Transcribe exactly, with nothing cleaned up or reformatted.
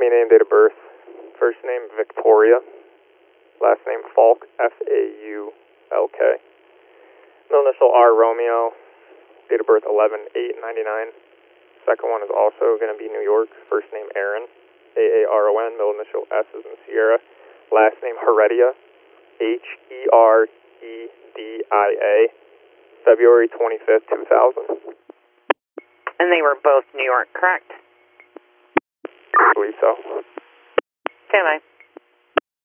me name, date of birth. First name, Victoria. Last name, Falk, F A U L K. Middle initial, R, Romeo. Date of birth, eleven eight ninety-nine. Second one is also going to be New York. First name, Aaron, A A R O N. Middle initial, S as in Sierra. Last name, Heredia, H E R E D I A. February twenty-fifth, two thousand. And they were both New York, correct? I believe so. Stand by.